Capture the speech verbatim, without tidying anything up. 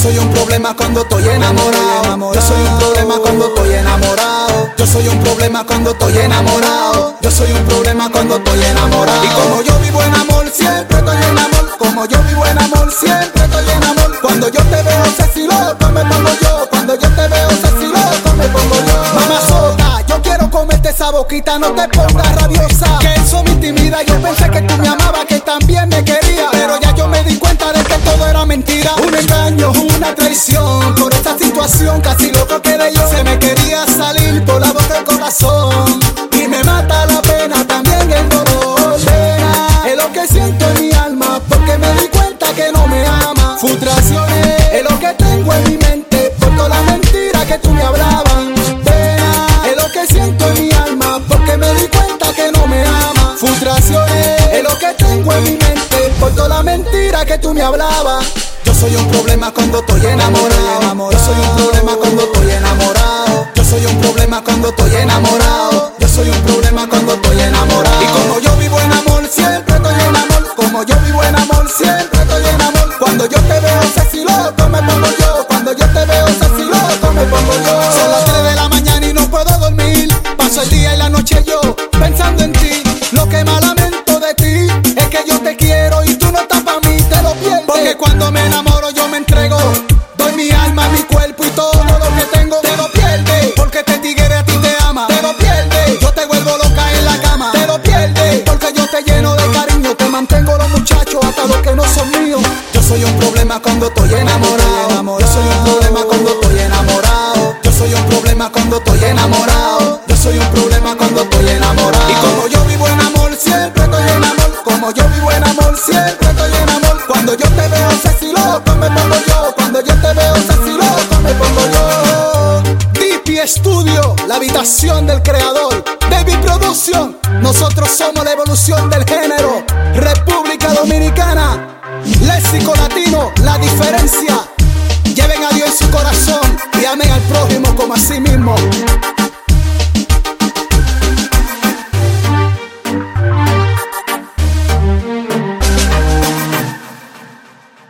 soy un problema cuando estoy enamorado. Yo soy un problema cuando estoy enamorado. Yo soy un problema cuando estoy enamorado. Yo soy un problema cuando estoy enamorado. Y como yo vivo en amor, siempre estoy en amor. Como yo vivo en amor, siempre estoy en amor. Cuando yo te veo sexy loco me pongo yo. Cuando yo te veo sexy loco me pongo yo. Mamazota, yo quiero comerte esa boquita, no te pongas rabiosa, que eso me intimida. Yo pensé que tú me amabas, que también me querías, pero ya yo me di cuenta de que todo era mentira. Un engaño, una traición, por esta situación casi loco quedé yo. Se me quería salir por la boca del corazón y me mata la pena, también el dolor. Pena es lo que siento en mi alma, porque me di cuenta que no me ama. Frustraciones es lo que tengo en mi mente, por toda la mentira que tú me hablabas. Pena es lo que siento en mi alma, porque me di cuenta que no me ama. Frustraciones es lo que tengo en mi mente, por toda la mentira que tú me hablabas. Yo soy un problema cuando estoy enamorado. Yo soy un problema cuando estoy enamorado. Yo soy un problema cuando estoy enamorado. Yo soy un problema cuando estoy enamorado. Y como yo vivo en amor, siempre estoy en amor. Como yo vivo en amor, siempre estoy en amor. Cuando yo te veo sexy loco me pongo yo. Cuando yo te veo sexy loco me pongo yo. Son las tres de la mañana y no puedo dormir. Paso el día y la noche yo pensando en ti. Lo que más lamento de ti es que yo te quiero y tú no estás pa' mí, te lo pierdes. Porque cuando me enamoro yo me entrego, doy mi alma, mi cuerpo y todo lo que tengo. Te lo pierdes, porque este tigre a ti te ama. Te lo pierdes, yo te vuelvo loca en la cama. Te lo pierdes, porque yo te lleno de cariño. Te mantengo los muchachos hasta los que no son míos. Yo soy un problema cuando estoy enamorado. Yo soy un problema cuando estoy enamorado. Yo soy un problema cuando estoy enamorado. Yo soy un problema cuando estoy enamorado. Y como yo vivo en amor, siempre estoy en amor. Como yo vivo en amor, siempre estoy en amor. Cuando yo te veo sexy loco me pongo yo. Cuando yo te veo sexy loco me pongo yo. D P Studio, la habitación del creador. Baby Production, nosotros somos la evolución del género. República Dominicana.